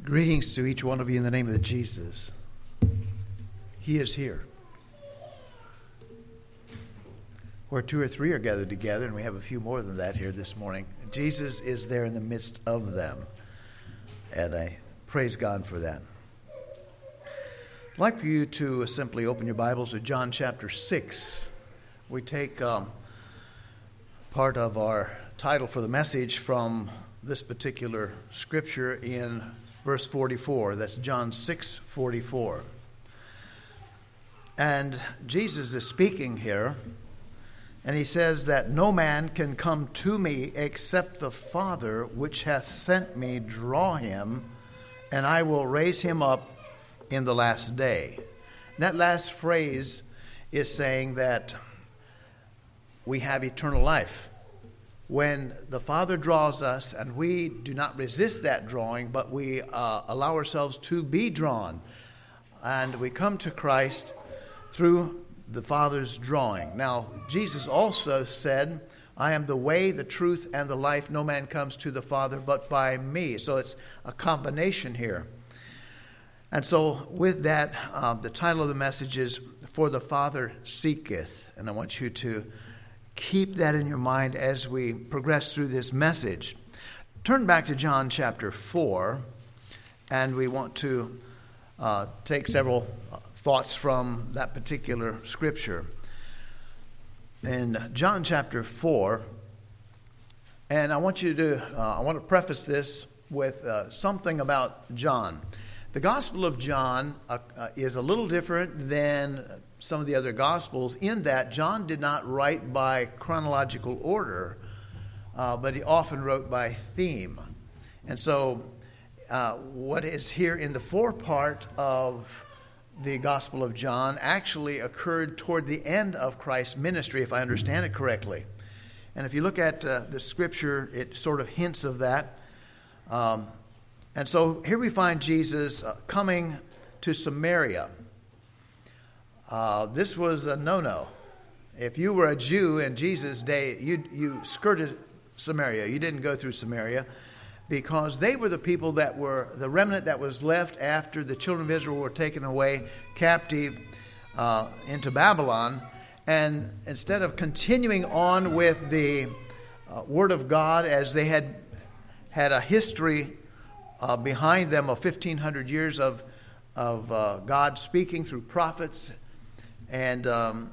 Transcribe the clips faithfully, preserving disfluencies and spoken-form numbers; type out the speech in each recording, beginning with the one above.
Greetings to each one of you in the name of Jesus. He is here. Where two or three are gathered together, and we have a few more than that here this morning. Jesus is there in the midst of them, and I praise God for that. I'd like for you to simply open your Bibles to John chapter six. We take um, part of our title for the message from this particular scripture in verse forty-four. That's John six forty-four. And Jesus is speaking here, and he says that no man can come to me except the Father which hath sent me draw him, and I will raise him up in the last day. That last phrase is saying that we have eternal life. When the Father draws us, and we do not resist that drawing, but we uh, allow ourselves to be drawn, and we come to Christ through the Father's drawing. Now, Jesus also said, I am the way, the truth, and the life. No man comes to the Father but by me. So it's a combination here. And so with that, uh, the title of the message is, For the Father Seeketh. And I want you to keep that in your mind as we progress through this message. Turn back to John chapter four, and we want to uh, take several thoughts from that particular scripture. In John chapter four, and I want you to, uh, I want to preface this with uh, something about John. The Gospel of John uh, uh, is a little different than some of the other Gospels in that John did not write by chronological order, uh, but he often wrote by theme. And so uh, what is here in the forepart of the Gospel of John actually occurred toward the end of Christ's ministry, if I understand it correctly. And if you look at uh, the Scripture, it sort of hints of that. Um, and so here we find Jesus uh, coming to Samaria. Uh, this was a no-no. If you were a Jew in Jesus' day, you you skirted Samaria. You didn't go through Samaria because they were the people that were the remnant that was left after the children of Israel were taken away captive uh, into Babylon. And instead of continuing on with the uh, Word of God as they had had a history uh, behind them of fifteen hundred years of, of uh, God speaking through prophets, and um,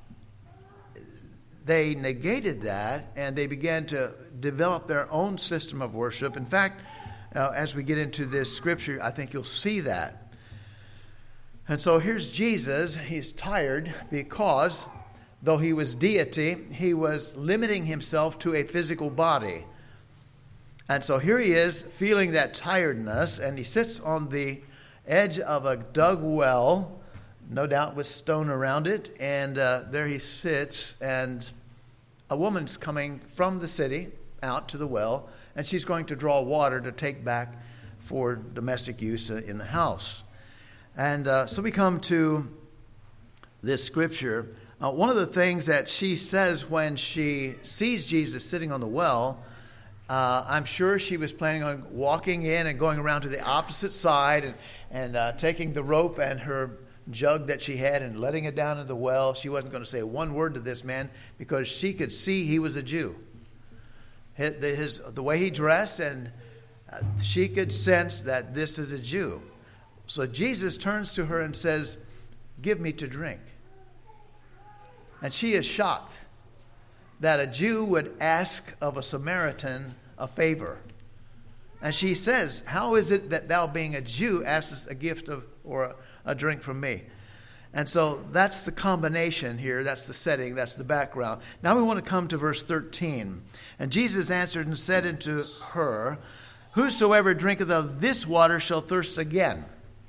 they negated that, and they began to develop their own system of worship. In fact, uh, as we get into this scripture, I think you'll see that. And so here's Jesus. He's tired because, though he was deity, he was limiting himself to a physical body. And so here he is feeling that tiredness, and he sits on the edge of a dug well, no doubt with stone around it, and uh, there he sits, and a woman's coming from the city out to the well, and she's going to draw water to take back for domestic use in the house. And uh, so we come to this scripture. Uh, one of the things that she says when she sees Jesus sitting on the well, uh, I'm sure she was planning on walking in and going around to the opposite side and, and uh, taking the rope and her jug that she had and letting it down in the well. She wasn't going to say one word to this man because she could see he was a Jew. His, his, the way he dressed, and uh, she could sense that this is a Jew. So Jesus turns to her and says, "Give me to drink." And she is shocked that a Jew would ask of a Samaritan a favor. And she says, "How is it that thou, being a Jew, askest a gift of or a, a drink from me?" And so that's the combination here. That's the setting. That's the background. Now we want to come to verse thirteen. And Jesus answered and said unto her, "Whosoever drinketh of this water shall thirst again."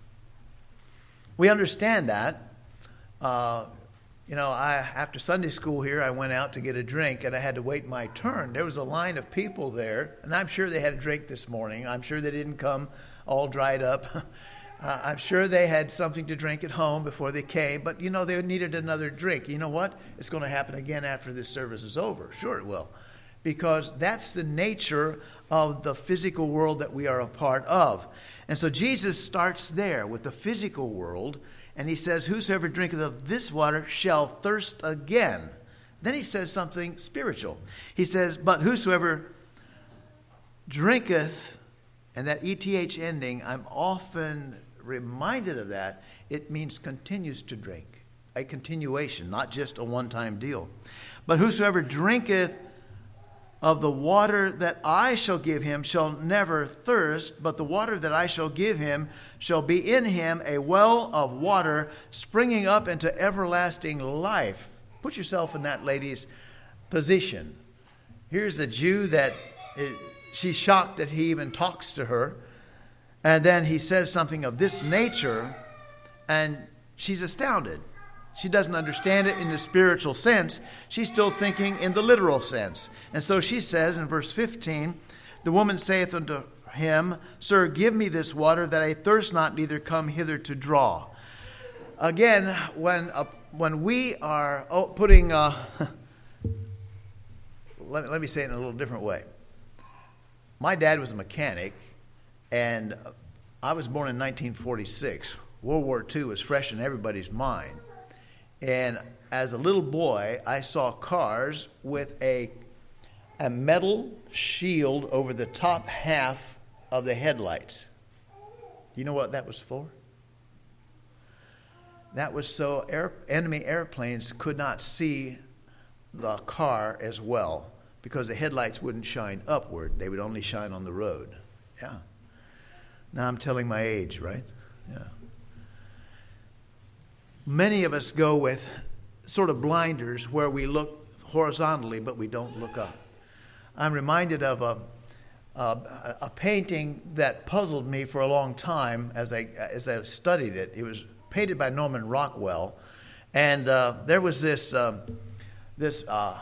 We understand that. Uh, you know, I after Sunday school here, I went out to get a drink, and I had to wait my turn. There was a line of people there, and I'm sure they had a drink this morning. I'm sure they didn't come all dried up. Uh, I'm sure they had something to drink at home before they came, but, you know, they needed another drink. You know what? It's going to happen again after this service is over. Sure it will. because that's the nature of the physical world that we are a part of. And so Jesus starts there with the physical world, and he says, whosoever drinketh of this water shall thirst again. Then he says something spiritual. He says, but whosoever drinketh, and that E T H ending, I'm often reminded of that. It means continues to drink, a continuation, not just a one-time deal. But whosoever drinketh of the water that I shall give him shall never thirst, but the water that I shall give him shall be in him a well of water springing up into everlasting life. Put yourself in that lady's position. Here's a Jew that is, she's shocked that he even talks to her. And then he says something of this nature, and she's astounded. She doesn't understand it in the spiritual sense. She's still thinking in the literal sense. And so she says in verse fifteen, the woman saith unto him, Sir, give me this water that I thirst not, neither come hither to draw. Again, when uh, when we are oh, putting, uh, let, let me say it in a little different way. My dad was a mechanic, and I was born in nineteen forty-six. World War Two was fresh in everybody's mind. And as a little boy, I saw cars with a, a metal shield over the top half of the headlights. Do you know what that was for? That was so air, enemy airplanes could not see the car as well, because the headlights wouldn't shine upward. They would only shine on the road. Yeah. Now I'm telling my age, right? Yeah. Many of us go with sort of blinders where we look horizontally, but we don't look up. I'm reminded of a, a, a painting that puzzled me for a long time as I, as I studied it. It was painted by Norman Rockwell. And uh, there was this, uh, this uh,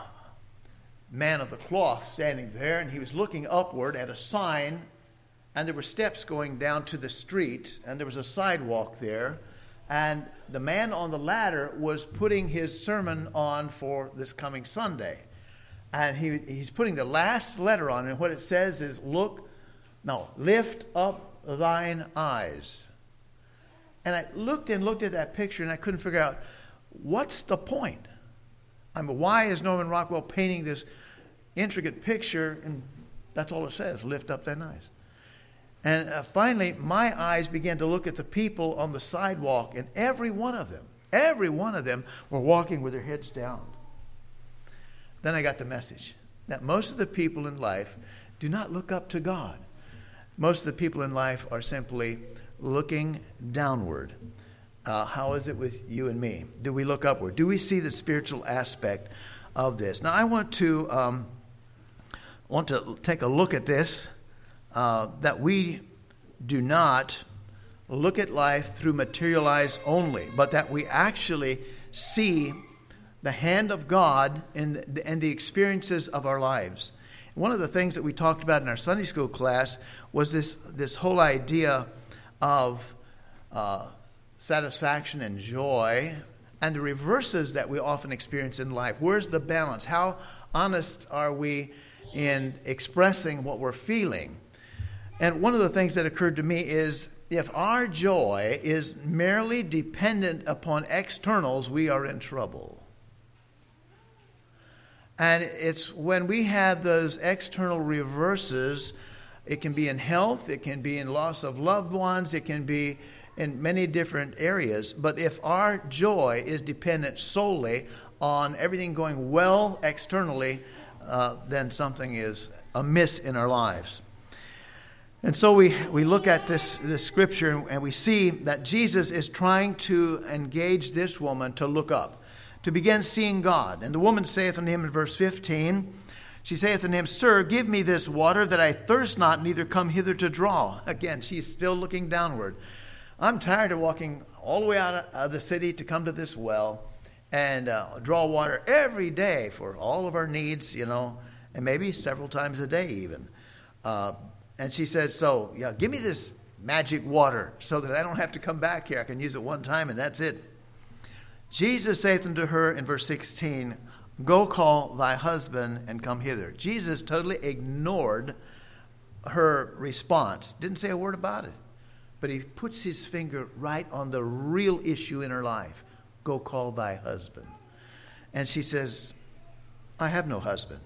man of the cloth standing there, and he was looking upward at a sign, and there were steps going down to the street, and there was a sidewalk there. And the man on the ladder was putting his sermon on for this coming Sunday. And he, he's putting the last letter on, and what it says is, look, no, lift up thine eyes. And I looked and looked at that picture, and I couldn't figure out, what's the point? I mean, why is Norman Rockwell painting this intricate picture? And that's all it says, lift up thine eyes. And uh, finally, my eyes began to look at the people on the sidewalk, and every one of them, every one of them were walking with their heads down. Then I got the message that most of the people in life do not look up to God. Most of the people in life are simply looking downward. Uh, how is it with you and me? Do we look upward? Do we see the spiritual aspect of this? Now, I want to um, want to take a look at this. Uh, that we do not look at life through material eyes only, but that we actually see the hand of God in the, in the experiences of our lives. One of the things that we talked about in our Sunday school class was this, this whole idea of uh, satisfaction and joy and the reverses that we often experience in life. Where's the balance? How honest are we in expressing what we're feeling? And one of the things that occurred to me is if our joy is merely dependent upon externals, we are in trouble. And it's when we have those external reverses, it can be in health, it can be in loss of loved ones, it can be in many different areas. But if our joy is dependent solely on everything going well externally, uh, then something is amiss in our lives. And so we, we look at this, this scripture and we see that Jesus is trying to engage this woman to look up, to begin seeing God. And the woman saith unto him in verse fifteen, she saith unto him, Sir, give me this water that I thirst not, neither come hither to draw. Again, she's still looking downward. I'm tired of walking all the way out of the city to come to this well and uh, draw water every day for all of our needs, you know, and maybe several times a day even. Uh, And she said, so, yeah, give me this magic water so that I don't have to come back here. I can use it one time and that's it. Jesus saith unto her in verse sixteen, Go call thy husband and come hither. Jesus totally ignored her response. Didn't say a word about it. But he puts his finger right on the real issue in her life. Go call thy husband. And she says, I have no husband.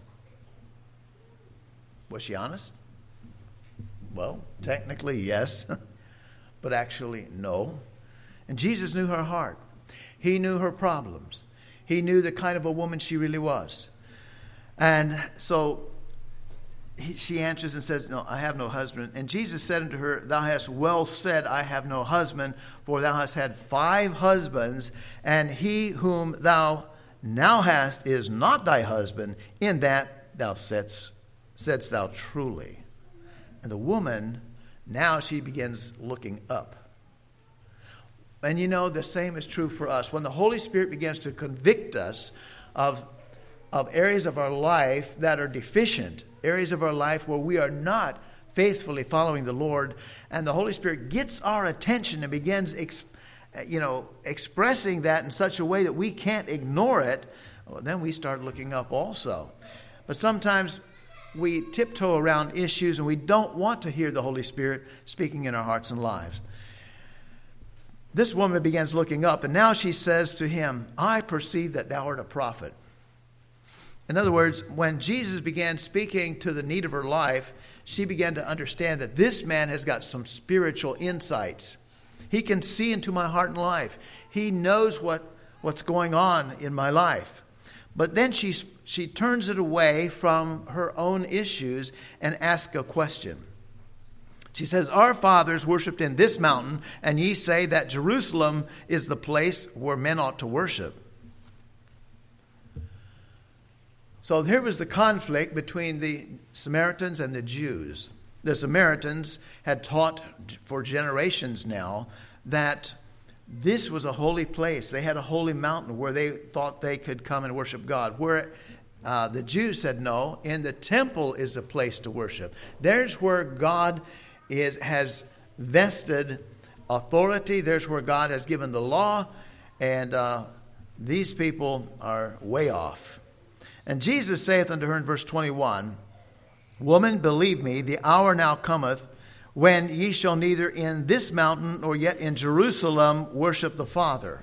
Was she honest? Well, technically, yes. But actually, no. And Jesus knew her heart. He knew her problems. He knew the kind of a woman she really was. And so he, she answers and says, no, I have no husband. And Jesus said unto her, thou hast well said, I have no husband, for thou hast had five husbands, and he whom thou now hast is not thy husband. In that thou saidst, saidst thou truly. And the woman, now she begins looking up. And you know, the same is true for us. When the Holy Spirit begins to convict us of, of areas of our life that are deficient, areas of our life where we are not faithfully following the Lord, and the Holy Spirit gets our attention and begins ex, you know, expressing that in such a way that we can't ignore it, well, then we start looking up also. But sometimes we tiptoe around issues and we don't want to hear the Holy Spirit speaking in our hearts and lives. This woman begins looking up, and now she says to him, I perceive that thou art a prophet. In other words, when Jesus began speaking to the need of her life, she began to understand that this man has got some spiritual insights. He can see into my heart and life. He knows what, what's going on in my life. But then she, she turns it away from her own issues and asks a question. She says, our fathers worshipped in this mountain, and ye say that Jerusalem is the place where men ought to worship. So here was the conflict between the Samaritans and the Jews. The Samaritans had taught for generations now that this was a holy place. They had a holy mountain where they thought they could come and worship God. Where uh, the Jews said, no, in the temple is a place to worship. There's where God is, has vested authority. There's where God has given the law. And uh, these people are way off. And Jesus saith unto her in verse twenty-one, Woman, believe me, the hour now cometh when ye shall neither in this mountain nor yet in Jerusalem worship the Father.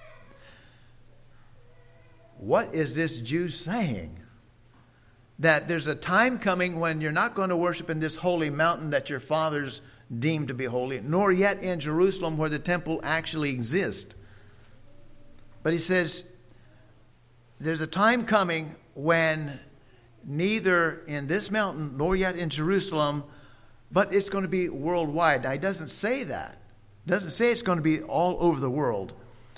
What is this Jew saying? That there's a time coming when you're not going to worship in this holy mountain that your fathers deemed to be holy, nor yet in Jerusalem where the temple actually exists. But he says, there's a time coming when neither in this mountain nor yet in Jerusalem, but it's going to be worldwide. Now, he doesn't say that. He doesn't say it's going to be all over the world.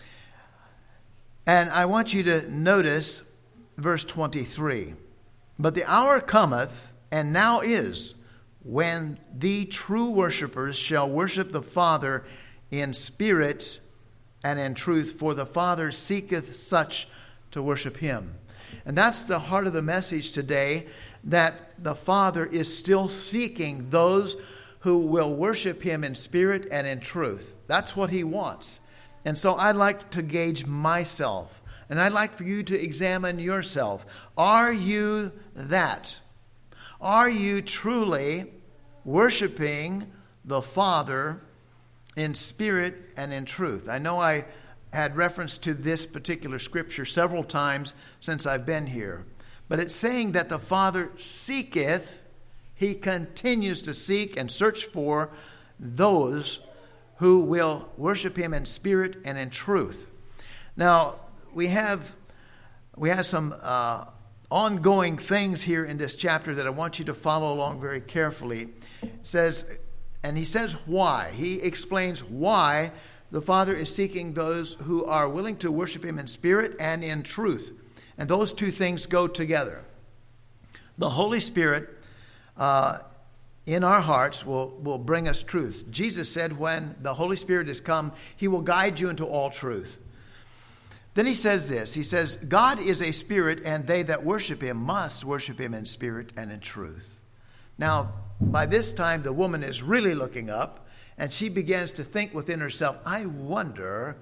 And I want you to notice verse twenty-three. But the hour cometh, and now is, when the true worshipers shall worship the Father in spirit and in truth, for the Father seeketh such to worship him. And that's the heart of the message today, that the Father is still seeking those who will worship him in spirit and in truth. That's what he wants. And so I'd like to gauge myself. And I'd like for you to examine yourself. Are you that? Are you truly worshiping the Father in spirit and in truth? I know I had reference to this particular scripture several times since I've been here. But it's saying that the Father seeketh, he continues to seek and search for those who will worship him in spirit and in truth. Now, we have we have some uh, ongoing things here in this chapter that I want you to follow along very carefully. It says, and he says why. He explains why the Father is seeking those who are willing to worship him in spirit and in truth. And those two things go together. The Holy Spirit uh, in our hearts will, will bring us truth. Jesus said when the Holy Spirit is come, he will guide you into all truth. Then he says this, he says, God is a spirit, and they that worship him must worship him in spirit and in truth. Now, by this time, the woman is really looking up, and she begins to think within herself, I wonder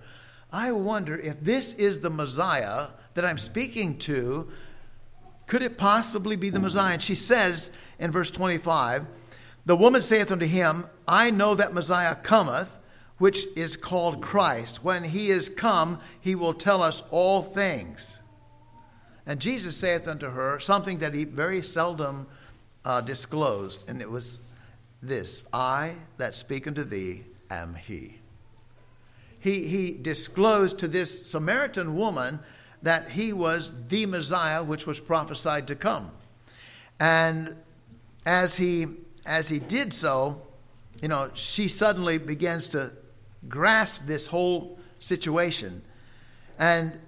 I wonder if this is the Messiah that I'm speaking to. Could it possibly be the Messiah? And she says in verse twenty-five, the woman saith unto him, I know that Messiah cometh, which is called Christ. When he is come, he will tell us all things. And Jesus saith unto her something that he very seldom uh, disclosed, and it was this: I that speak unto thee am he. He, he disclosed to this Samaritan woman that he was the Messiah which was prophesied to come. And as he as he did so, you know, she suddenly begins to grasp this whole situation. And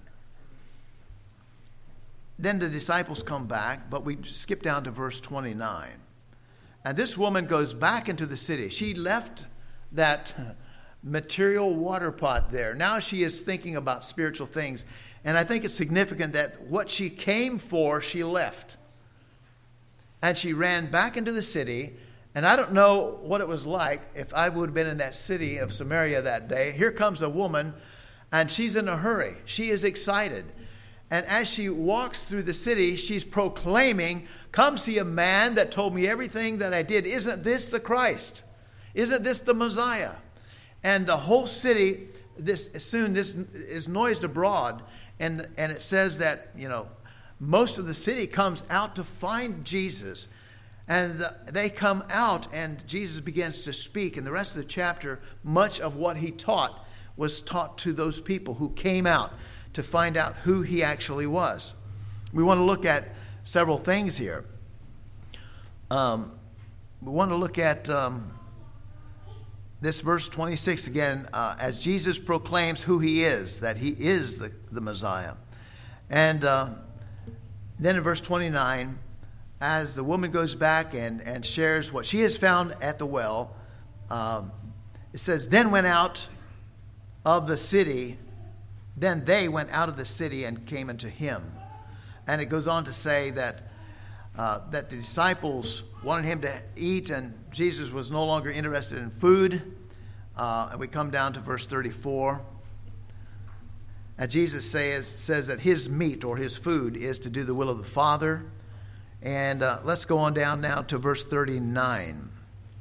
then the disciples come back, but we skip down to verse twenty-nine. And this woman goes back into the city. She left that material water pot there. Now she is thinking about spiritual things. And I think it's significant that what she came for, she left. And she ran back into the city. And I don't know what it was like if I would have been in that city of Samaria that day. Here comes a woman, and she's in a hurry. She is excited. And as she walks through the city, she's proclaiming, come see a man that told me everything that I did. Isn't this the Christ? Isn't this the Messiah? And the whole city, this soon this is noised abroad, and, and it says that, you know, most of the city comes out to find Jesus. And the, they come out, and Jesus begins to speak. And the rest of the chapter, much of what he taught was taught to those people who came out to find out who he actually was. We want to look at several things here. Um, we want to look at Um, This verse twenty-six again, uh, as Jesus proclaims who he is, that he is the, the Messiah. And uh, then in verse twenty-nine, as the woman goes back and, and shares what she has found at the well, um, it says, then went out of the city, then they went out of the city and came unto him. And it goes on to say that Uh, that the disciples wanted him to eat, and Jesus was no longer interested in food. Uh, and we come down to verse thirty-four. And Jesus says, says that his meat or his food is to do the will of the Father. And uh, let's go on down now to verse thirty-nine.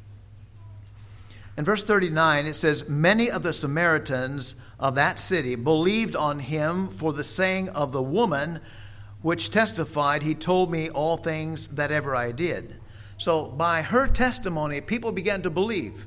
In verse thirty-nine, it says, many of the Samaritans of that city believed on him for the saying of the woman, which testified, he told me all things that ever I did. So by her testimony, people began to believe.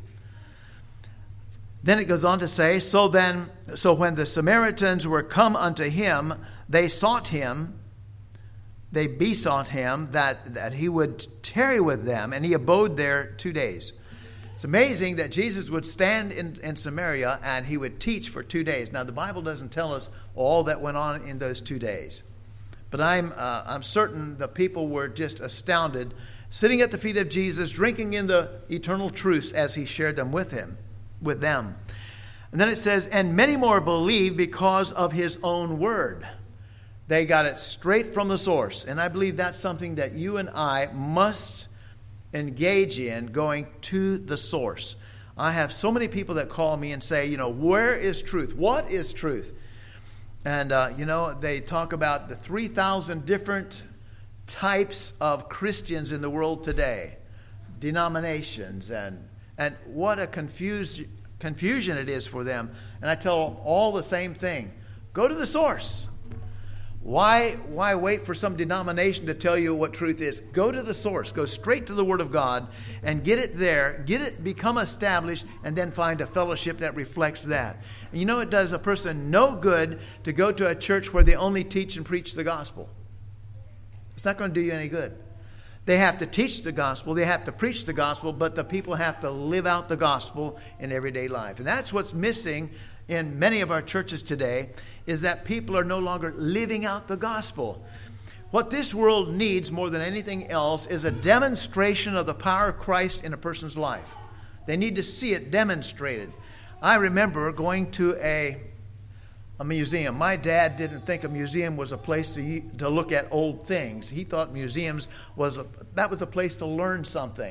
Then it goes on to say, so then, so when the Samaritans were come unto him, they sought him, they besought him that, that he would tarry with them, and he abode there two days. It's amazing that Jesus would stand in, in Samaria and he would teach for two days. Now the Bible doesn't tell us all that went on in those two days. But I'm uh, I'm certain the people were just astounded, sitting at the feet of Jesus, drinking in the eternal truths as he shared them with him, with them. And then it says, and many more believed because of his own word. They got it straight from the source. And I believe that's something that you and I must engage in, going to the source. I have so many people that call me and say, you know, where is truth? What is truth? And, uh, you know, they talk about the three thousand different types of Christians in the world today, denominations, and and what a confused, confusion it is for them. And I tell them all the same thing. Go to the source. Why, why wait for some denomination to tell you what truth is? Go to the source. Go straight to the Word of God and get it there. Get it, become established, and then find a fellowship that reflects that. And you know, it does a person no good to go to a church where they only teach and preach the gospel. It's not going to do you any good. They have to teach the gospel. They have to preach the gospel, but the people have to live out the gospel in everyday life. And that's what's missing in many of our churches today, is that people are no longer living out the gospel. What this world needs more than anything else is a demonstration of the power of Christ in a person's life. They need to see it demonstrated. I remember going to a, a museum. My dad didn't think a museum was a place to, to look at old things. He thought museums was a, that was a place to learn something.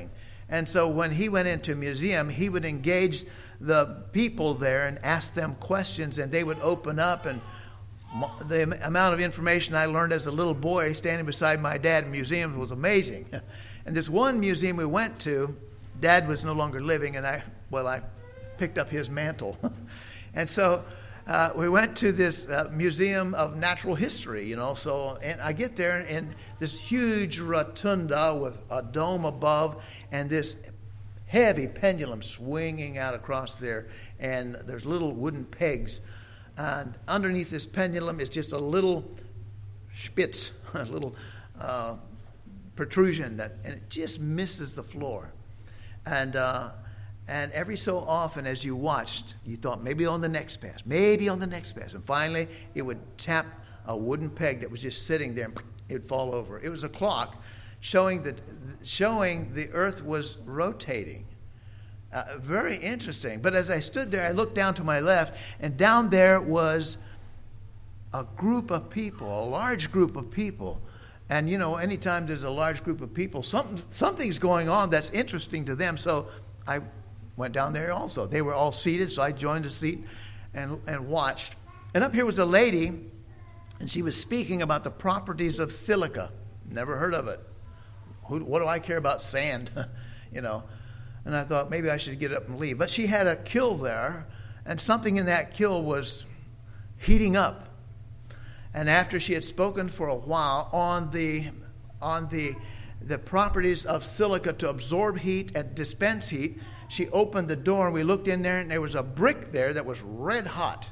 And so when he went into a museum, he would engage the people there and ask them questions, and they would open up. And the amount of information I learned as a little boy standing beside my dad in museums was amazing. And this one museum we went to, Dad was no longer living, and I, well, I picked up his mantle. And so uh, we went to this uh, Museum of Natural History, you know. So, and I get there, and this huge rotunda with a dome above, and this heavy pendulum swinging out across there, and there's little wooden pegs. And underneath this pendulum is just a little spitz, a little uh, protrusion, that, and it just misses the floor. And uh, and every so often, as you watched, you thought maybe on the next pass, maybe on the next pass, and finally it would tap a wooden peg that was just sitting there, and it would fall over. It was a clock showing that showing the Earth was rotating. Uh, very interesting. But as I stood there, I looked down to my left, and down there was a group of people, a large group of people. And, you know, anytime there's a large group of people, something something's going on that's interesting to them. So I went down there also. They were all seated, so I joined a seat and, and watched. And up here was a lady, and she was speaking about the properties of silica. Never heard of it. Who, what do I care about sand? You know. And I thought maybe I should get up and leave. But she had a kiln there, and something in that kiln was heating up. And after she had spoken for a while on the on the the properties of silica to absorb heat and dispense heat, she opened the door, and we looked in there, and there was a brick there that was red hot.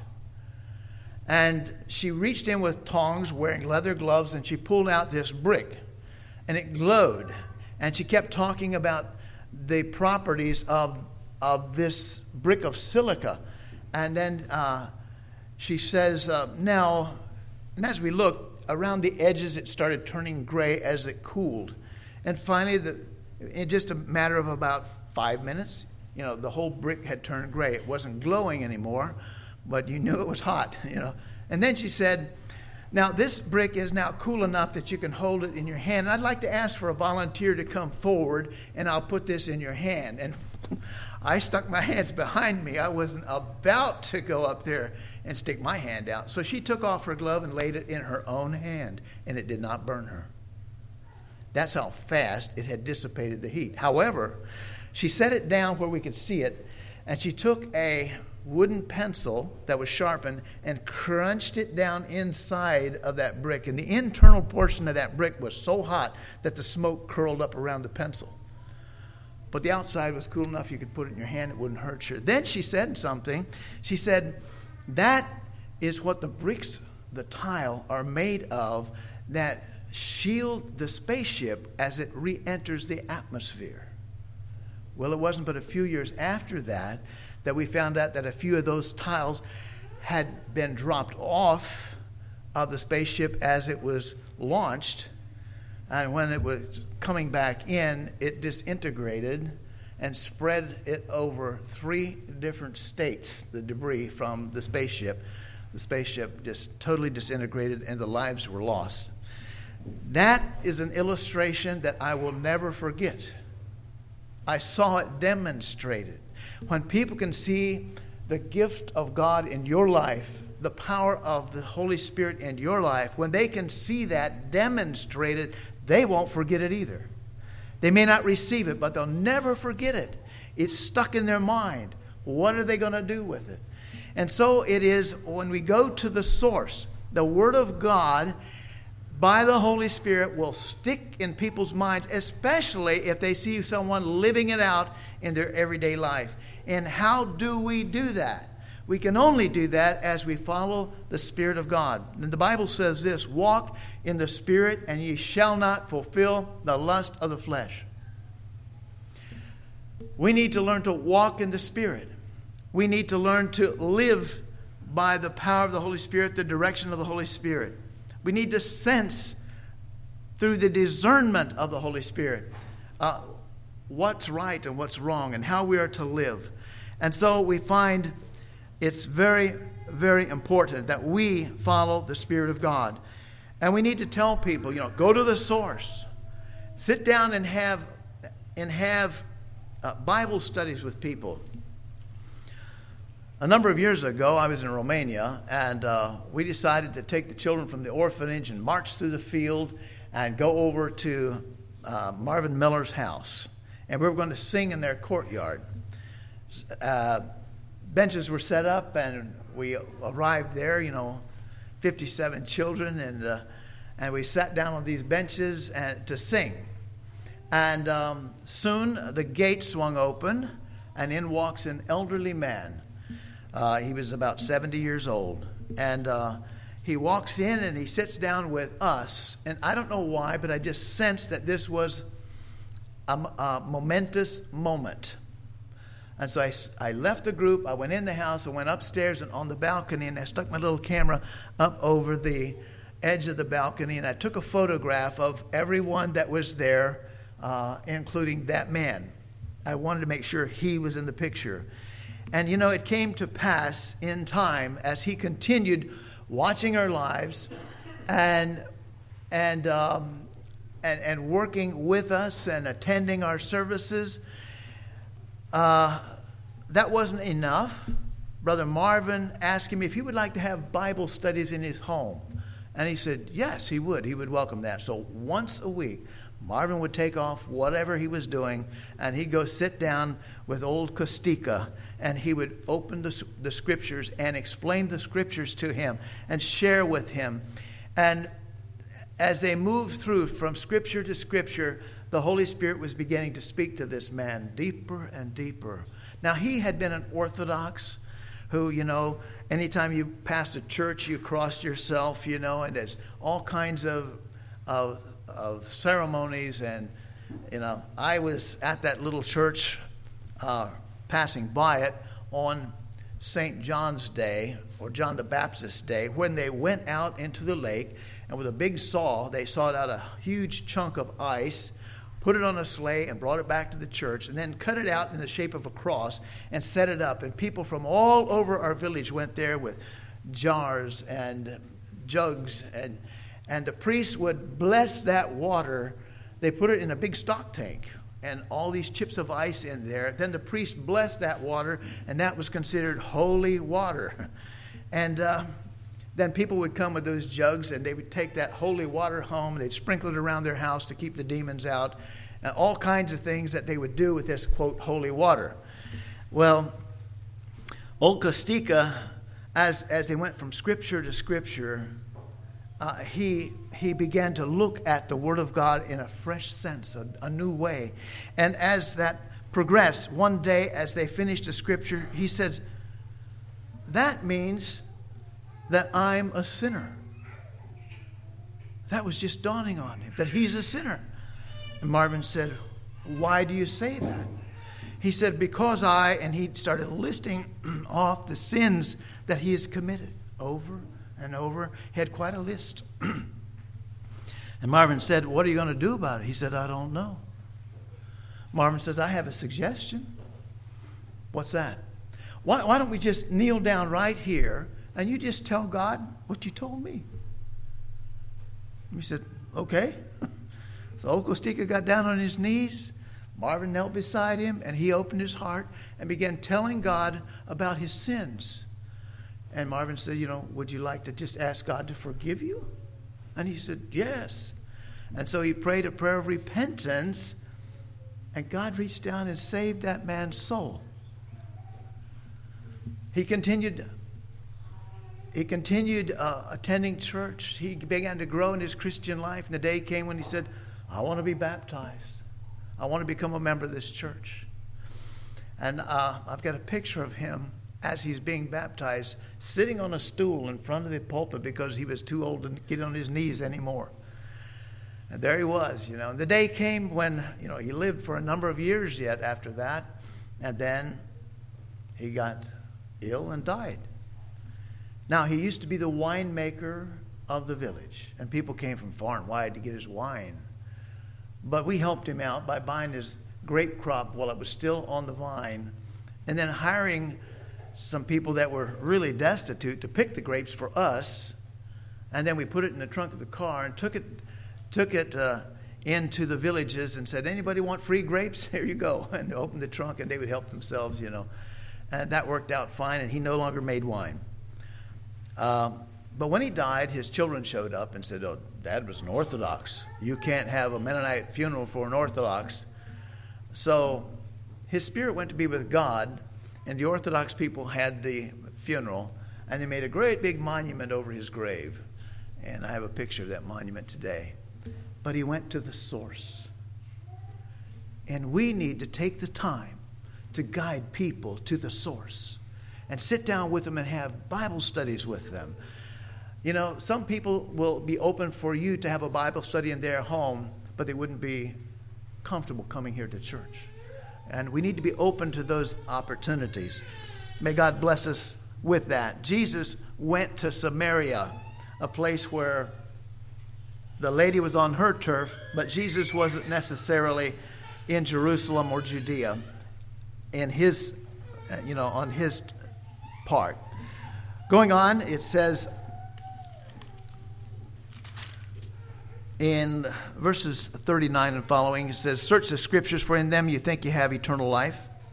And she reached in with tongs, wearing leather gloves, and she pulled out this brick, and it glowed. And she kept talking about the properties of of this brick of silica. And then uh, she says, uh, now, and as we looked, around the edges it started turning gray as it cooled. And finally, the, in just a matter of about five minutes, you know, the whole brick had turned gray. It wasn't glowing anymore, but you knew it was hot, you know. And then she said, now this brick is now cool enough that you can hold it in your hand. And I'd like to ask for a volunteer to come forward, and I'll put this in your hand. And I stuck my hands behind me. I wasn't about to go up there and stick my hand out. So she took off her glove and laid it in her own hand, and it did not burn her. That's how fast it had dissipated the heat. However, she set it down where we could see it, and she took a wooden pencil that was sharpened and crunched it down inside of that brick. And the internal portion of that brick was so hot that the smoke curled up around the pencil. But the outside was cool enough you could put it in your hand, it wouldn't hurt you. Then she said something. She said, that is what the bricks, the tile, are made of that shield the spaceship as it re-enters the atmosphere. Well, it wasn't but a few years after that that we found out that a few of those tiles had been dropped off of the spaceship as it was launched. And when it was coming back in, it disintegrated and spread it over three different states, the debris from the spaceship. The spaceship just totally disintegrated, and the lives were lost. That is an illustration that I will never forget. I saw it demonstrated. When people can see the gift of God in your life, the power of the Holy Spirit in your life, when they can see that demonstrated, they won't forget it either. They may not receive it, but they'll never forget it. It's stuck in their mind. What are they going to do with it? And so it is when we go to the source, the Word of God, by the Holy Spirit, will stick in people's minds, especially if they see someone living it out in their everyday life. And how do we do that? We can only do that as we follow the Spirit of God. And the Bible says this, walk in the Spirit, and ye shall not fulfill the lust of the flesh. We need to learn to walk in the Spirit. We need to learn to live by the power of the Holy Spirit, the direction of the Holy Spirit. We need to sense through the discernment of the Holy Spirit uh, what's right and what's wrong and how we are to live. And so we find it's very, very important that we follow the Spirit of God. And we need to tell people, you know, go to the source. Sit down and have and have uh, Bible studies with people. A number of years ago, I was in Romania, and uh, we decided to take the children from the orphanage and march through the field and go over to uh, Marvin Miller's house. And we were going to sing in their courtyard. Uh, benches were set up, and we arrived there, you know, fifty-seven children, and uh, and we sat down on these benches and to sing. And um, soon the gate swung open, and in walks an elderly man. Uh, he was about seventy years old. And uh, he walks in and he sits down with us. And I don't know why, but I just sensed that this was a, a momentous moment. And so I, I left the group. I went in the house. I went upstairs and on the balcony, and I stuck my little camera up over the edge of the balcony. And I took a photograph of everyone that was there, uh, including that man. I wanted to make sure he was in the picture. And, you know, it came to pass in time as he continued watching our lives and and um, and, and working with us and attending our services. Uh, that wasn't enough. Brother Marvin asked him if he would like to have Bible studies in his home. And he said, yes, he would. He would welcome that. So once a week, Marvin would take off whatever he was doing, and he'd go sit down with old Kostika, and he would open the, the scriptures and explain the scriptures to him and share with him. And as they moved through from scripture to scripture, the Holy Spirit was beginning to speak to this man deeper and deeper. Now, he had been an Orthodox who, you know, anytime you passed a church, you crossed yourself, you know, and there's all kinds of, of, of ceremonies. And, you know, I was at that little church uh, passing by it on Saint John's Day, or John the Baptist's Day, when they went out into the lake, and with a big saw, they sawed out a huge chunk of ice, put it on a sleigh and brought it back to the church, and then cut it out in the shape of a cross and set it up. And people from all over our village went there with jars and jugs, and and the priest would bless that water. They put it in a big stock tank and all these chips of ice in there. Then the priest blessed that water, and that was considered holy water. And uh, then people would come with those jugs, and they would take that holy water home. They'd sprinkle it around their house to keep the demons out. And all kinds of things that they would do with this, quote, holy water. Well, old Kostika, as, as they went from scripture to scripture, uh, he, he began to look at the Word of God in a fresh sense, a, a new way. And as that progressed, one day as they finished the scripture, he said, that means that I'm a sinner. That was just dawning on him, that he's a sinner. And Marvin said, why do you say that? He said, because I, and he started listing off the sins that he has committed over and over. He had quite a list. And Marvin said, what are you going to do about it? He said, I don't know. Marvin says, I have a suggestion. What's that? Why, why don't we just kneel down right here and you just tell God what you told me? He said, okay. So old Kostika got down on his knees. Marvin knelt beside him, and he opened his heart and began telling God about his sins. And Marvin said, you know, would you like to just ask God to forgive you? And he said, yes. And so he prayed a prayer of repentance, and God reached down and saved that man's soul. He continued He continued uh, attending church. He began to grow in his Christian life. And the day came when he said, I want to be baptized. I want to become a member of this church. And uh, I've got a picture of him as he's being baptized, sitting on a stool in front of the pulpit because he was too old to get on his knees anymore. And there he was, you know. And the day came when, you know, he lived for a number of years yet after that. And then he got ill and died. Now, he used to be the winemaker of the village, and people came from far and wide to get his wine. But we helped him out by buying his grape crop while it was still on the vine, and then hiring some people that were really destitute to pick the grapes for us. And then we put it in the trunk of the car and took it, took it uh, into the villages and said, anybody want free grapes? Here you go. And opened the trunk and they would help themselves, you know. And that worked out fine, and he no longer made wine. Um, but when he died, his children showed up and said, oh, Dad was an Orthodox. You can't have a Mennonite funeral for an Orthodox. So his spirit went to be with God, and the Orthodox people had the funeral, and they made a great big monument over his grave. And I have a picture of that monument today. But he went to the source. And we need to take the time to guide people to the source and sit down with them and have Bible studies with them. You know, some people will be open for you to have a Bible study in their home, but they wouldn't be comfortable coming here to church. And we need to be open to those opportunities. May God bless us with that. Jesus went to Samaria, a place where the lady was on her turf, but Jesus wasn't necessarily in Jerusalem or Judea in his, you know, on his part. Going on, it says in verses thirty-nine and following, it says, search the scriptures, for in them you think you have eternal life.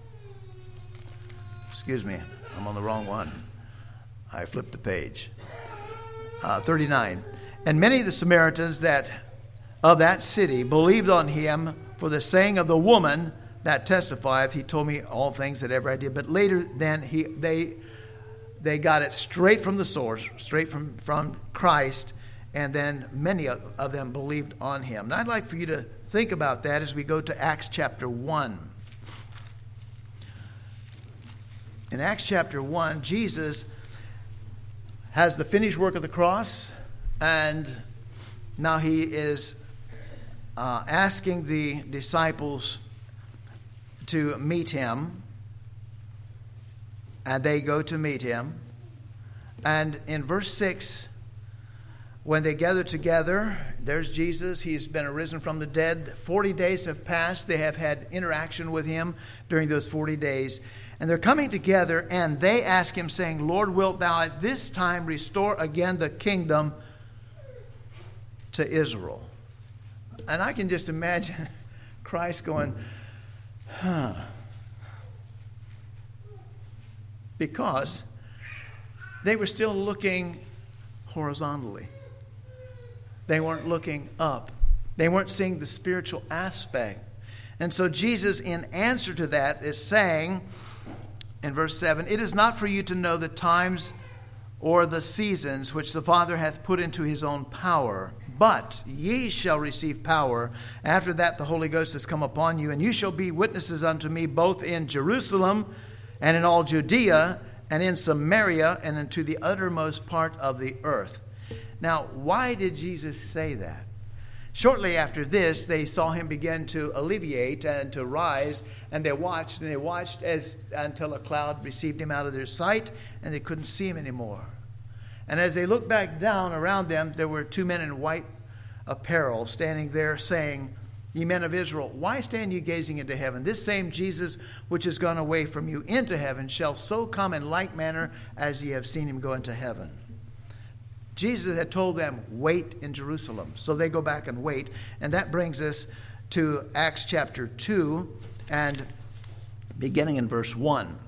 Excuse me, I'm on the wrong one. I flipped the page. Uh, thirty-nine. And many of the Samaritans that of that city believed on him for the saying of the woman that testifieth, he told me all things that ever I did. But later then he they they got it straight from the source, straight from, from Christ, and then many of, of them believed on him. And I'd like for you to think about that as we go to Acts chapter one. In Acts chapter one, Jesus has the finished work of the cross, and now he is uh, asking the disciples to meet him, and they go to meet him. And in verse six, when they gather together, there's Jesus. He's been arisen from the dead. Forty days have passed. They have had interaction with him during those forty days. And they're coming together, and they ask him, saying, Lord, wilt thou at this time restore again the kingdom to Israel? And I can just imagine Christ going, huh. Because they were still looking horizontally. They weren't looking up. They weren't seeing the spiritual aspect. And so Jesus, in answer to that, is saying in verse seven, it is not for you to know the times or the seasons which the Father hath put into his own power, but ye shall receive power. After that the Holy Ghost has come upon you, and you shall be witnesses unto me both in Jerusalem and in all Judea and in Samaria and into the uttermost part of the earth. Now, why did Jesus say that? Shortly after this, they saw him begin to alleviate and to rise, and they watched, and they watched as until a cloud received him out of their sight, and they couldn't see him anymore. And as they looked back down around them, there were two men in white apparel standing there, saying, Ye men of Israel, why stand ye gazing into heaven? This same Jesus which is gone away from you into heaven shall so come in like manner as ye have seen him go into heaven. Jesus had told them, wait in Jerusalem. So they go back and wait. And that brings us to Acts chapter two, and beginning in verse one.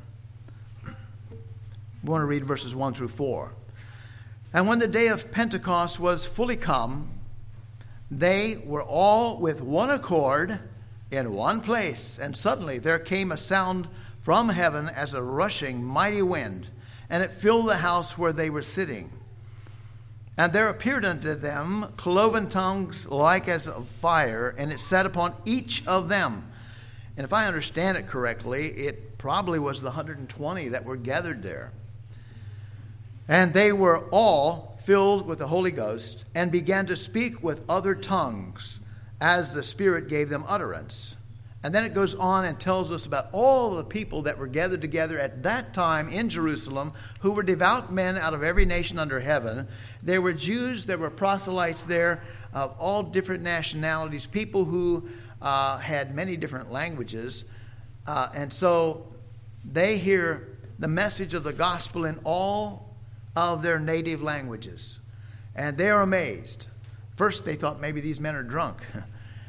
We want to read verses one through four. And when the day of Pentecost was fully come, they were all with one accord in one place. And suddenly there came a sound from heaven as a rushing mighty wind, and it filled the house where they were sitting. And there appeared unto them cloven tongues like as of fire, and it sat upon each of them. And if I understand it correctly, it probably was the one hundred twenty that were gathered there. And they were all filled with the Holy Ghost, and began to speak with other tongues, as the Spirit gave them utterance. And then it goes on and tells us about all the people that were gathered together at that time in Jerusalem, who were devout men out of every nation under heaven. There were Jews, there were proselytes there of all different nationalities, people who uh, had many different languages. Uh, and so they hear the message of the gospel in all of their native languages. And they are amazed. First they thought maybe these men are drunk.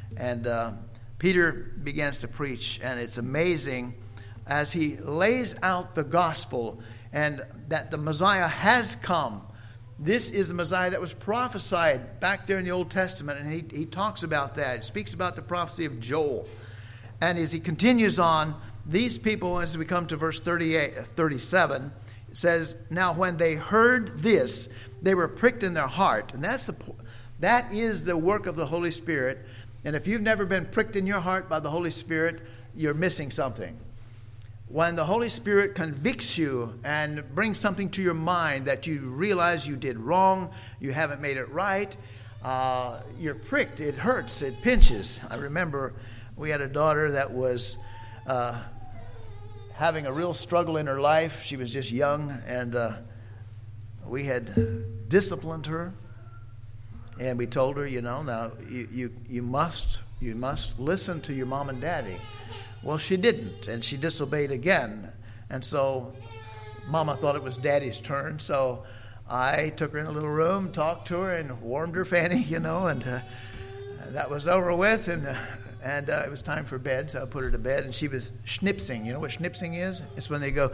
And uh, Peter begins to preach, and it's amazing as he lays out the gospel and that the Messiah has come. This is the Messiah that was prophesied back there in the Old Testament, and he, he talks about that. He speaks about the prophecy of Joel. And as he continues on, these people, as we come to verse thirty-eight, thirty-seven, it says, now when they heard this, they were pricked in their heart. And that's the that is the work of the Holy Spirit. And if you've never been pricked in your heart by the Holy Spirit, you're missing something. When the Holy Spirit convicts you and brings something to your mind that you realize you did wrong, you haven't made it right, uh, you're pricked. It hurts. It pinches. I remember we had a daughter that was uh, having a real struggle in her life. She was just young, and uh, we had disciplined her. And we told her, you know, now you, you you must you must listen to your mom and daddy. Well, she didn't, and she disobeyed again. And so Mama thought it was Daddy's turn. So I took her in a little room, talked to her, and warmed her fanny, you know, and uh, that was over with. And uh, and uh, it was time for bed, so I put her to bed, and she was schnipsing. You know what schnipsing is? It's when they go,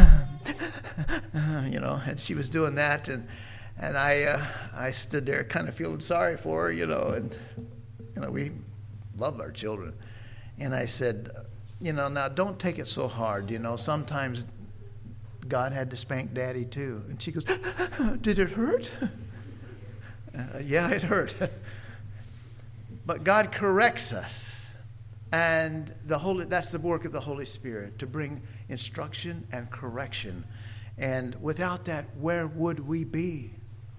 you know, and she was doing that, and. And I uh, I stood there kind of feeling sorry for her, you know, and, you know, we love our children. And I said, you know, now don't take it so hard, you know. Sometimes God had to spank Daddy too. And she goes, did it hurt? Uh, yeah, it hurt. But God corrects us. And the Holy that's the work of the Holy Spirit, to bring instruction and correction. And without that, where would we be?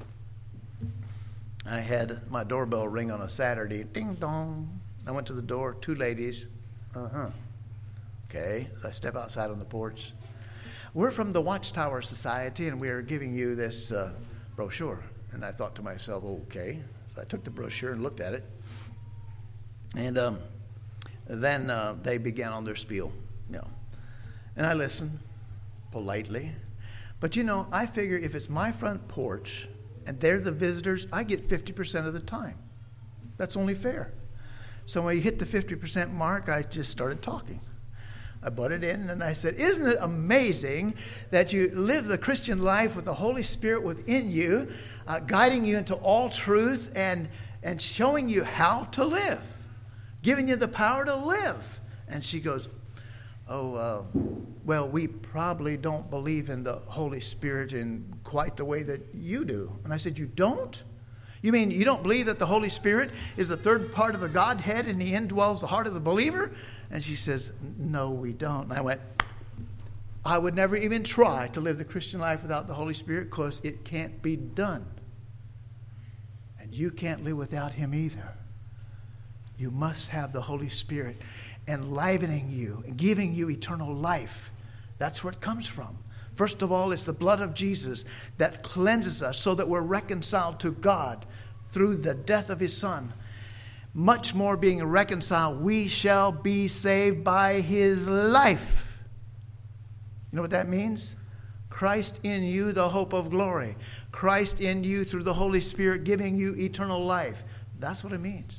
I had my doorbell ring on a Saturday. Ding dong. I went to the door. Two ladies. Uh-huh. Okay. So I step outside on the porch. We're from the Watchtower Society, and we are giving you this uh, brochure. And I thought to myself, okay. So I took the brochure and looked at it. And um, then uh, they began on their spiel. You know. And I listened politely. But, you know, I figure if it's my front porch and they're the visitors, I get fifty percent of the time. That's only fair. So when you hit the fifty percent mark, I just started talking. I butted in and I said, isn't it amazing that you live the Christian life with the Holy Spirit within you, uh, guiding you into all truth and, and showing you how to live, giving you the power to live? And she goes, oh, uh, well, we probably don't believe in the Holy Spirit in quite the way that you do. And I said, you don't? You mean you don't believe that the Holy Spirit is the third part of the Godhead and He indwells the heart of the believer? And she says, no, we don't. And I went, I would never even try to live the Christian life without the Holy Spirit because it can't be done. And you can't live without Him either. You must have the Holy Spirit enlivening you and giving you eternal life. That's where it comes from. First of all, it's the blood of Jesus that cleanses us so that we're reconciled to God through the death of His Son. Much more being reconciled, we shall be saved by His life. You know what that means? Christ in you, the hope of glory. Christ in you through the Holy Spirit giving you eternal life. That's what it means.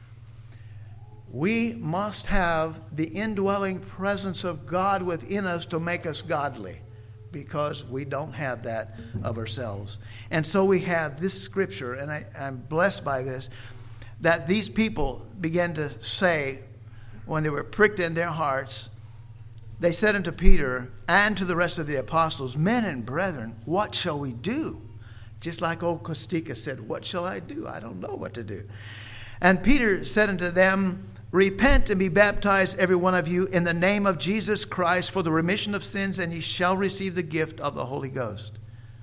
We must have the indwelling presence of God within us to make us godly, because we don't have that of ourselves. And so we have this scripture, and I, I'm blessed by this, that these people began to say, when they were pricked in their hearts, they said unto Peter and to the rest of the apostles, men and brethren, what shall we do? Just like old Kostika said, what shall I do? I don't know what to do. And Peter said unto them, repent and be baptized, every one of you, in the name of Jesus Christ for the remission of sins, and ye shall receive the gift of the Holy Ghost.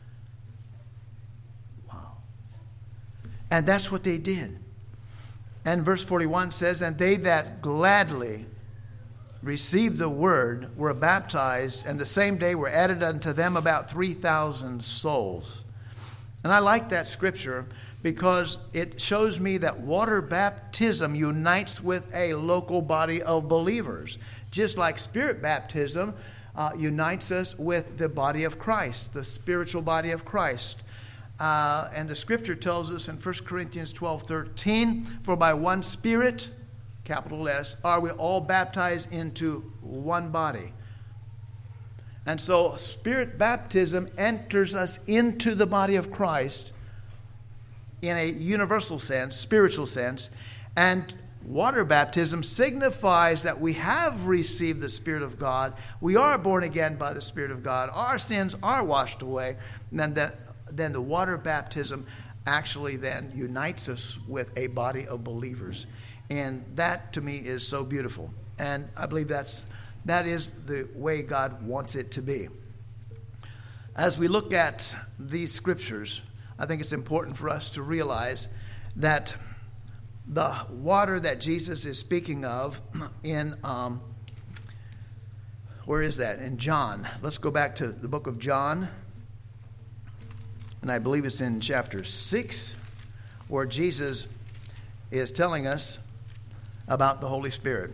Wow. And that's what they did. And verse forty-one says, and they that gladly received the word were baptized, and the same day were added unto them about three thousand souls. And I like that scripture, because it shows me that water baptism unites with a local body of believers. Just like spirit baptism uh, unites us with the body of Christ, the spiritual body of Christ. Uh, and the scripture tells us in First Corinthians twelve thirteen, for by one Spirit capital S, are we all baptized into one body. And so Spirit baptism enters us into the body of Christ in a universal sense, spiritual sense, and water baptism signifies that we have received the Spirit of God. We are born again by the Spirit of God. Our sins are washed away. And then the, then the water baptism actually then unites us with a body of believers. And that to me is so beautiful. And I believe that's that is the way God wants it to be. As we look at these scriptures, I think it's important for us to realize that the water that Jesus is speaking of in, um, where is that? In John. Let's go back to the book of John. And I believe it's in chapter six, where Jesus is telling us about the Holy Spirit.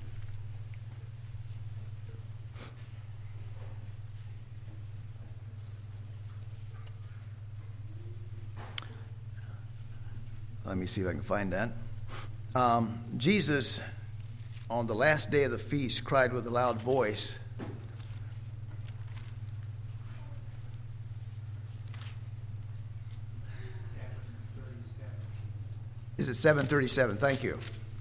Let me see if I can find that. Um, Jesus, on the last day of the feast, cried with a loud voice, Is it seven thirty-seven? Thank you.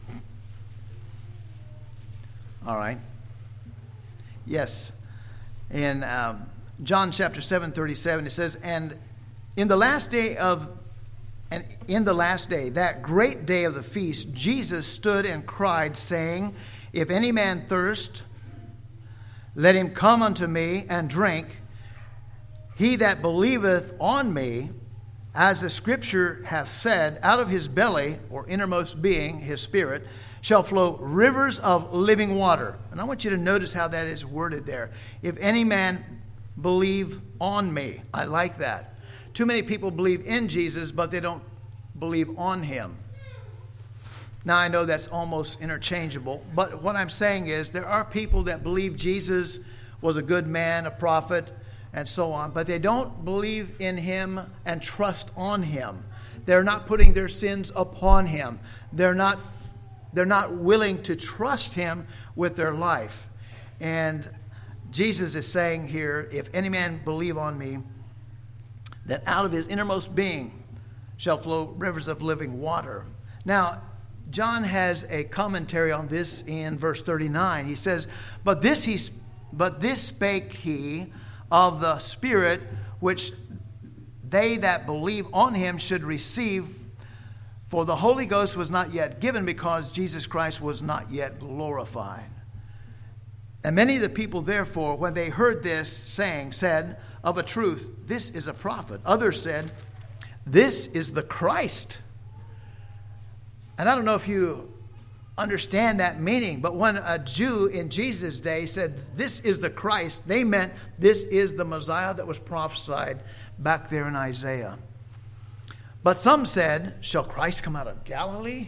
All right. Yes. In um, John chapter seven thirty-seven, it says, And in the last day of And in the last day, that great day of the feast, Jesus stood and cried, saying, If any man thirst, let him come unto me and drink. He that believeth on me, as the Scripture hath said, out of his belly, or innermost being, his spirit, shall flow rivers of living water. And I want you to notice how that is worded there. If any man believe on me. I like that. Too many people believe in Jesus, but they don't believe on him. Now, I know that's almost interchangeable, but what I'm saying is there are people that believe Jesus was a good man, a prophet, and so on, but they don't believe in him and trust on him. They're not putting their sins upon him. They're not, they're not willing to trust him with their life. And Jesus is saying here, if any man believe on me, that out of his innermost being shall flow rivers of living water. Now, John has a commentary on this in verse thirty-nine. He says, But this he, but this spake he of the Spirit, which they that believe on him should receive, for the Holy Ghost was not yet given, because Jesus Christ was not yet glorified. And many of the people, therefore, when they heard this saying, said, Of a truth, this is a prophet. Others said, This is the Christ. And I don't know if you understand that meaning, but when a Jew in Jesus' day said, This is the Christ, they meant this is the Messiah that was prophesied back there in Isaiah. But some said, Shall Christ come out of Galilee?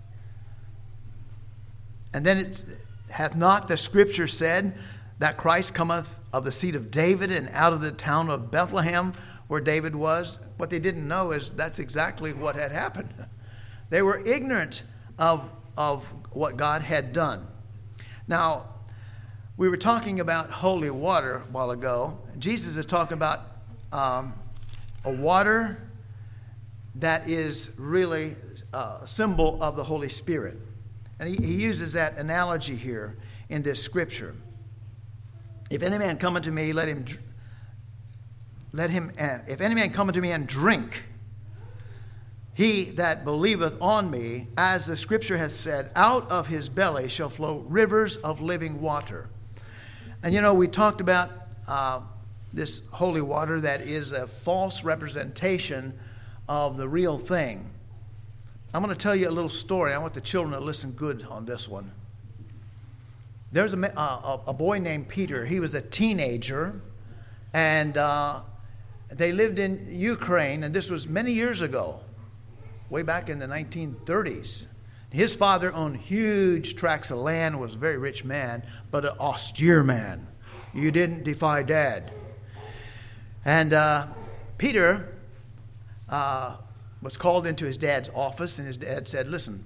And then it hath not the Scripture said that Christ cometh of the seed of David and out of the town of Bethlehem where David was? What they didn't know is that's exactly what had happened. They were ignorant of, of what God had done. Now, we were talking about holy water a while ago. Jesus is talking about um, a water that is really a symbol of the Holy Spirit. And he, he uses that analogy here in this scripture. If any man come unto me, let him, let him. Uh, if any man come unto me and drink, he that believeth on me, as the Scripture hath said, out of his belly shall flow rivers of living water. And you know, we talked about uh, this holy water that is a false representation of the real thing. I'm going to tell you a little story. I want the children to listen good on this one. There's a, uh, a boy named Peter. He was a teenager, and uh, they lived in Ukraine, and this was many years ago, way back in the nineteen thirties. His father owned huge tracts of land, was a very rich man, but an austere man. You didn't defy Dad. And uh, Peter uh, was called into his dad's office, and his dad said, listen,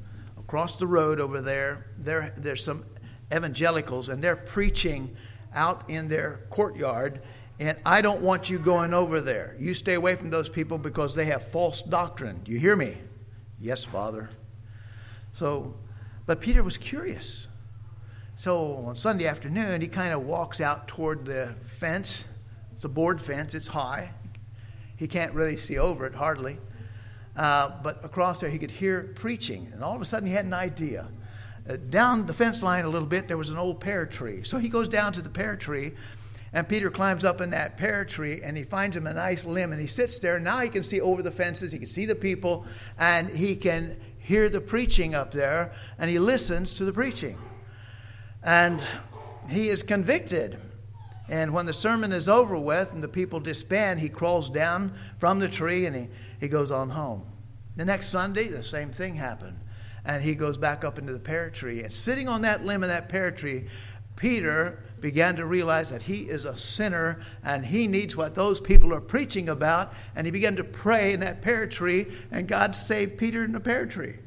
across the road over there, there there's some evangelicals, and they're preaching out in their courtyard, and I don't want you going over there. You stay away from those people because they have false doctrine. Do you hear me? Yes, Father. So, but Peter was curious. So on Sunday afternoon, he kind of walks out toward the fence. It's a board fence. It's high. He can't really see over it, hardly. Uh, but across there, he could hear preaching. And all of a sudden, he had an idea. Uh, down the fence line a little bit, there was an old pear tree. So he goes down to the pear tree, and Peter climbs up in that pear tree, and he finds him a nice limb, and he sits there. Now he can see over the fences. He can see the people, and he can hear the preaching up there, and he listens to the preaching. And he is convicted. And when the sermon is over with and the people disband, he crawls down from the tree and he, he goes on home. The next Sunday, the same thing happened. And he goes back up into the pear tree. And sitting on that limb of that pear tree, Peter began to realize that he is a sinner and he needs what those people are preaching about. And he began to pray in that pear tree, and God saved Peter in the pear tree.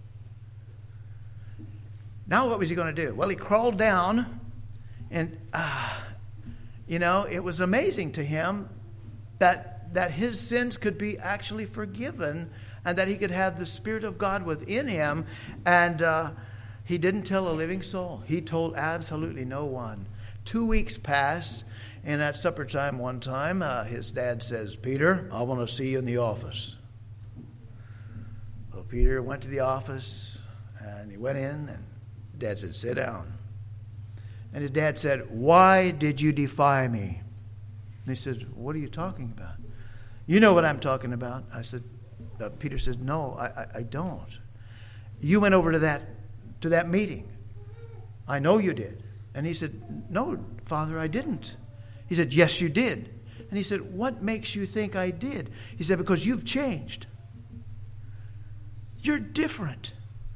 Now what was he going to do? Well, he crawled down, and uh, you know, it was amazing to him that that his sins could be actually forgiven, and that he could have the Spirit of God within him. And uh, he didn't tell a living soul. He told absolutely no one. Two weeks passed, and at supper time one time, uh, his dad says, "Peter, I want to see you in the office." Well, Peter went to the office, and he went in, and Dad said, "Sit down." And his dad said, "Why did you defy me?" And he said, "What are you talking about?" "You know what I'm talking about." I said, uh, Peter says, "No, I, I, I don't." "You went over to that to that meeting." "I know you did." And he said, "No, Father, I didn't." He said, "Yes, you did." And he said, "What makes you think I did?" He said, "Because you've changed. You're different."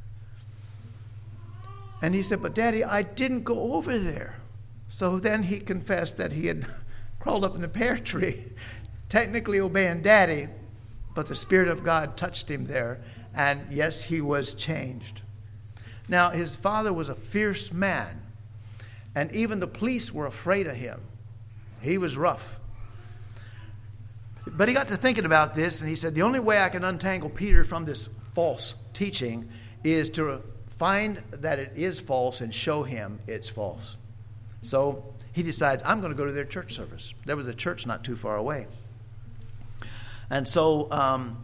And he said, "But Daddy, I didn't go over there." So then he confessed that he had crawled up in the pear tree, technically obeying Daddy, but the Spirit of God touched him there, and yes, he was changed. Now, his father was a fierce man, and even the police were afraid of him. He was rough. But he got to thinking about this, and he said, the only way I can untangle Peter from this false teaching is to find that it is false and show him it's false. So he decides, I'm going to go to their church service. There was a church not too far away. And so um,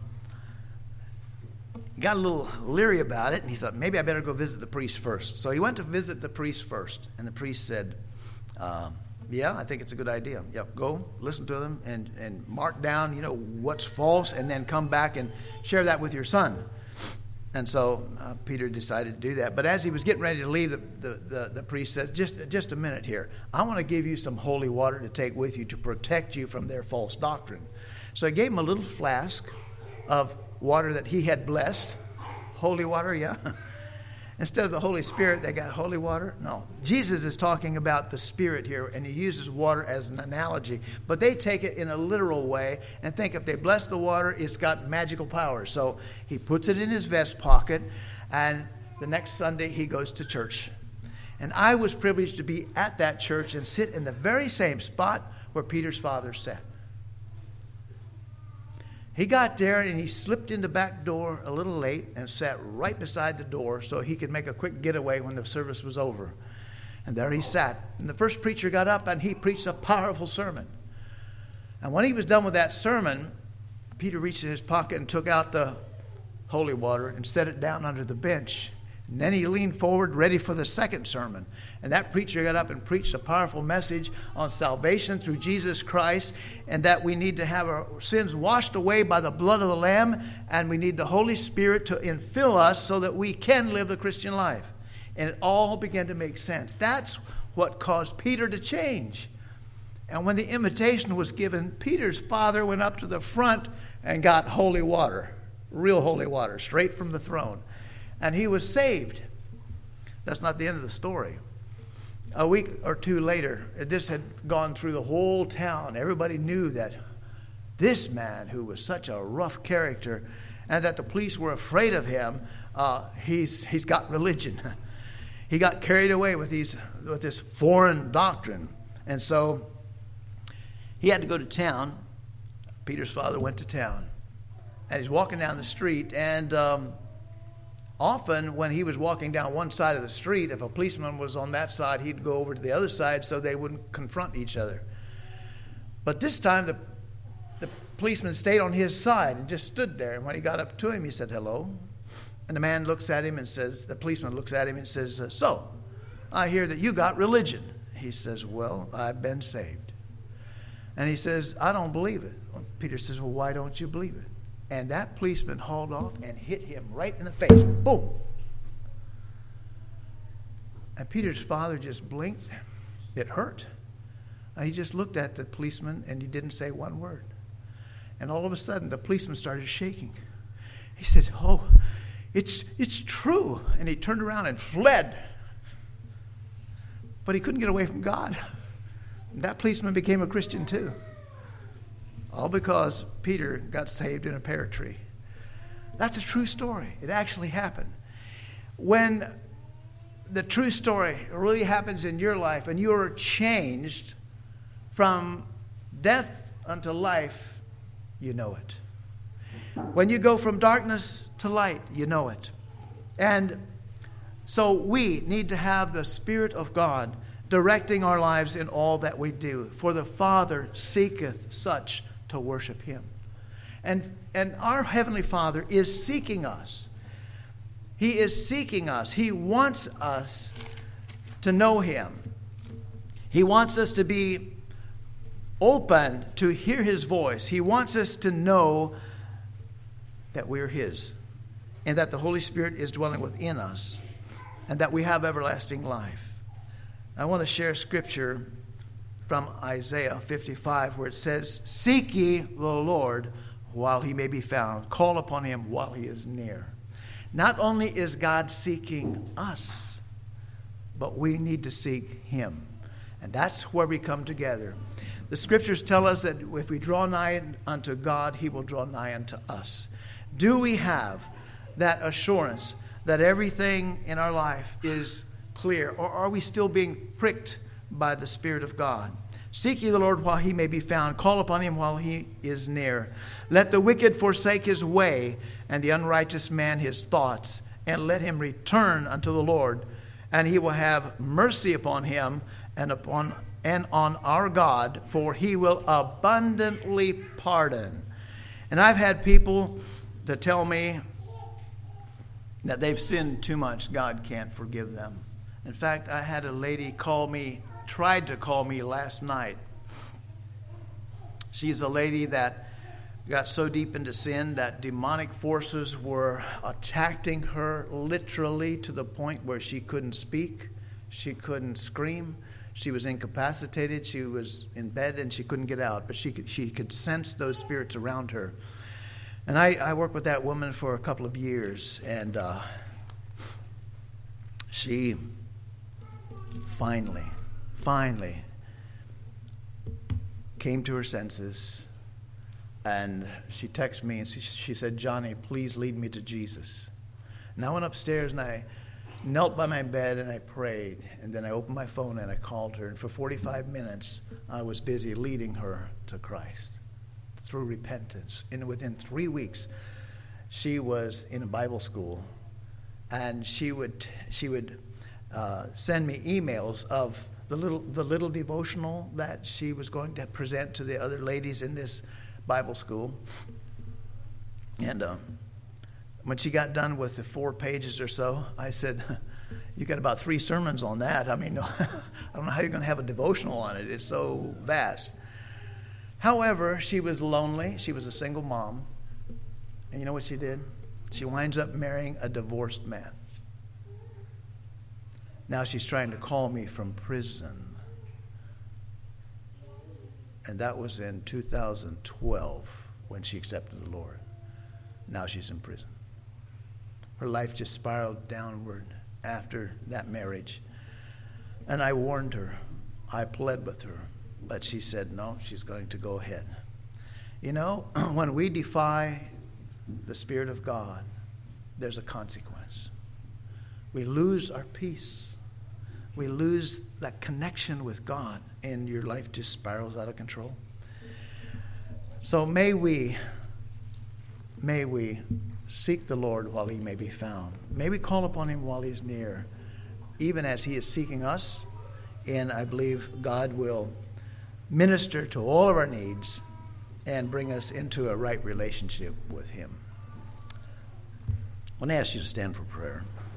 he got a little leery about it, and he thought, maybe I better go visit the priest first. So he went to visit the priest first, and the priest said, uh, yeah, I think it's a good idea. Yep, go listen to them and, and mark down, you know, what's false, and then come back and share that with your son. And so uh, Peter decided to do that. But as he was getting ready to leave, the, the, the, the priest says, just, just a minute here. I want to give you some holy water to take with you to protect you from their false doctrine. So he gave him a little flask of water that he had blessed. Holy water, yeah. Instead of the Holy Spirit, they got holy water. No. Jesus is talking about the Spirit here, and he uses water as an analogy. But they take it in a literal way and think if they bless the water, it's got magical power. So he puts it in his vest pocket, and the next Sunday he goes to church. And I was privileged to be at that church and sit in the very same spot where Peter's father sat. He got there and he slipped in the back door a little late and sat right beside the door so he could make a quick getaway when the service was over. And there he sat. And the first preacher got up and he preached a powerful sermon. And when he was done with that sermon, Peter reached in his pocket and took out the holy water and set it down under the bench. And then he leaned forward, ready for the second sermon. And that preacher got up and preached a powerful message on salvation through Jesus Christ, and that we need to have our sins washed away by the blood of the Lamb, and we need the Holy Spirit to infill us so that we can live the Christian life. And it all began to make sense. That's what caused Peter to change. And when the invitation was given, Peter's father went up to the front and got holy water, real holy water, straight from the throne. And he was saved. That's not the end of the story. A week or two later, this had gone through the whole town. Everybody knew that this man, who was such a rough character, and that the police were afraid of him, uh, he's he's got religion. He got carried away with these with this foreign doctrine, and so he had to go to town. Peter's father went to town, and he's walking down the street, and um, often when he was walking down one side of the street, if a policeman was on that side, he'd go over to the other side so they wouldn't confront each other. But this time, the, the policeman stayed on his side and just stood there. And when he got up to him, he said, "Hello." And the man looks at him and says, the policeman looks at him and says, "So, I hear that you got religion." He says, "Well, I've been saved." And he says, "I don't believe it." Well, Peter says, "Well, why don't you believe it?" And that policeman hauled off and hit him right in the face. Boom. And Peter's father just blinked. It hurt. And he just looked at the policeman and he didn't say one word. And all of a sudden, the policeman started shaking. He said, "Oh, it's it's true." And he turned around and fled. But he couldn't get away from God. And that policeman became a Christian too. All because Peter got saved in a pear tree. That's a true story. It actually happened. When the true story really happens in your life and you are changed from death unto life, you know it. When you go from darkness to light, you know it. And so we need to have the Spirit of God directing our lives in all that we do. For the Father seeketh such to worship him. And, and our Heavenly Father is seeking us. He is seeking us. He wants us to know him. He wants us to be open to hear his voice. He wants us to know that we're his, and that the Holy Spirit is dwelling within us, and that we have everlasting life. I want to share scripture from Isaiah fifty-five, where it says, "Seek ye the Lord while he may be found. Call upon him while he is near." Not only is God seeking us, but we need to seek him. And that's where we come together. The scriptures tell us that if we draw nigh unto God, he will draw nigh unto us. Do we have that assurance that everything in our life is clear? Or are we still being pricked by the Spirit of God? Seek ye the Lord while he may be found. Call upon him while he is near. Let the wicked forsake his way, and the unrighteous man his thoughts, and let him return unto the Lord, and he will have mercy upon him and upon and on our God, for he will abundantly pardon. And I've had people that tell me that they've sinned too much, God can't forgive them. In fact, I had a lady call me, tried to call me last night. She's a lady that got so deep into sin that demonic forces were attacking her literally to the point where she couldn't speak, she couldn't scream. She was incapacitated. She was in bed and she couldn't get out. But she could, she could sense those spirits around her. And I, I worked with that woman for a couple of years. And uh, she finally, finally came to her senses. And she texted me and she, she said, "Johnny, please lead me to Jesus." And I went upstairs and I knelt by my bed and I prayed, and then I opened my phone and I called her, and for forty-five minutes I was busy leading her to Christ through repentance. And within three weeks she was in a Bible school, and she would she would uh, send me emails of the little the little devotional that she was going to present to the other ladies in this Bible school. And uh, when she got done with the four pages or so, I said, "You got about three sermons on that. I mean, I don't know how you're going to have a devotional on it. It's so vast." However, she was lonely. She was a single mom. And you know what she did? She winds up marrying a divorced man. Now she's trying to call me from prison. And that was in two thousand twelve when she accepted the Lord. Now she's in prison. Her life just spiraled downward after that marriage. And I warned her. I pled with her. But she said no, she's going to go ahead. You know, when we defy the Spirit of God, there's a consequence. We lose our peace. We lose that connection with God, and your life just spirals out of control. So may we, may we seek the Lord while he may be found. May we call upon him while he's near, even as he is seeking us. And I believe God will minister to all of our needs and bring us into a right relationship with him. I want to ask you to stand for prayer.